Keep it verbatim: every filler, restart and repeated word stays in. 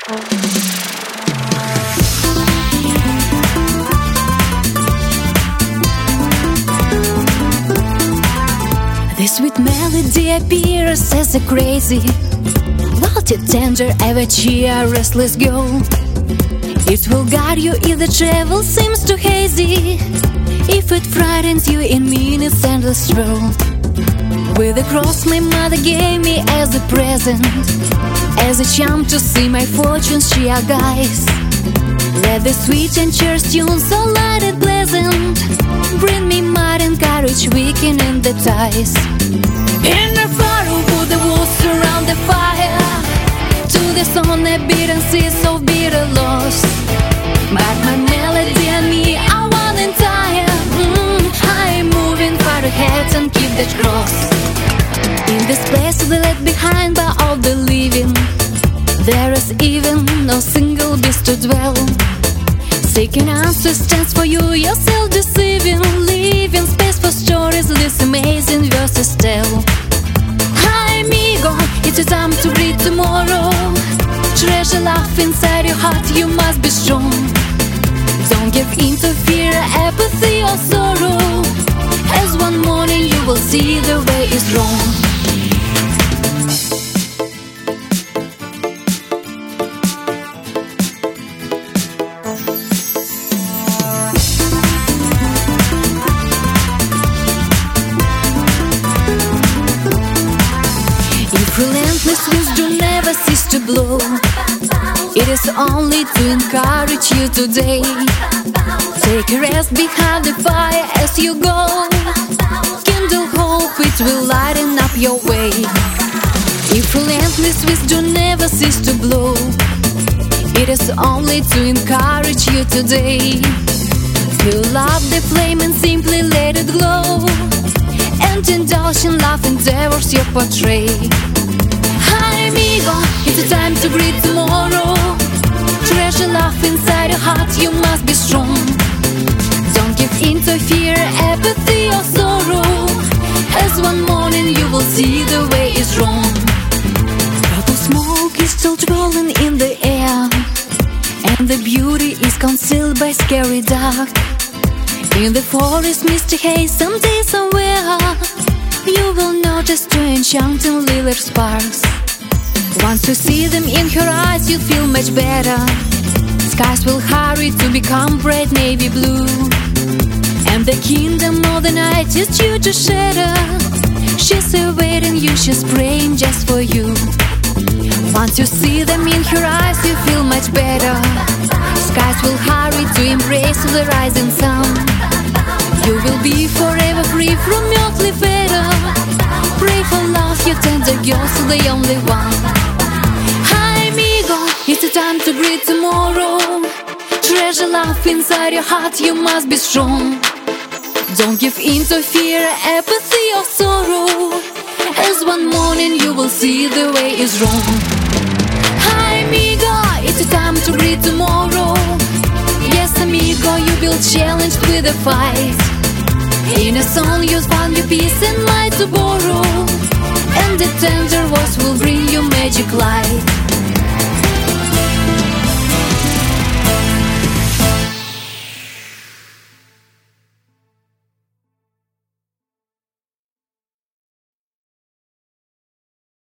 This sweet melody appears as a crazy, vaulted, tender, ever cheer, restless girl. It will guide you if the travel seems too hazy, if it frightens you in minutes endless stroll. With a cross my mother gave me as a present, as a charm to see my fortunes she our guides. Let the sweet and cheers tune so light and pleasant bring me might and courage weakening the ties. In the fire wood the wolves surround the fire, to the sun a beaten seas of bitter loss. But my melody and me are one entire. mm, I'm moving far ahead and keep that cross. In this place we left behind by all the living, there is even no single beast to dwell. Seeking answers stands for you, yourself deceiving, leaving space for stories this amazing verses tell. Hi amigo, it's a time to greet tomorrow. Treasure love inside your heart, you must be strong. Don't give in to fear, apathy or sorrow, as one morning you will see the way is wrong. Relentless wisdom never cease to blow. It is only to encourage you today. Take a rest behind the fire as you go. Kindle hope, it will lighten up your way. If relentless wisdom never cease to blow, it is only to encourage you today. Fill up the flame and simply let it glow, and indulge in love endeavors you portray. Hi amigo, it's a time to greet tomorrow. Treasure love inside your heart, you must be strong. Don't give in to fear, apathy or sorrow, as one morning you will see the way is wrong. Purple smoke is still twirling in the air, and the beauty is concealed by scary dark. In the forest misty haze, someday somewhere you will notice two enchanting lily sparks. Once you see them in her eyes, you'll feel much better. Skies will hurry to become bright navy blue, and the kingdom of the night is due to shatter. She's awaiting you, she's praying just for you. Once you see them in her eyes, you feel much better. Skies will hurry to embrace the rising sun. You will be forever free from earthly fetter. Pray for love, your tender girl, so the only one. Hi amigo, it's a time to greet tomorrow. Treasure love inside your heart, you must be strong. Don't give in to fear, apathy or sorrow, as one morning you will see the way is wrong. Hi amigo, it's a time to greet tomorrow. Yes amigo, you will challenged with a fight. In a song you found your peace and light to borrow, and the tender voice will bring you magic light.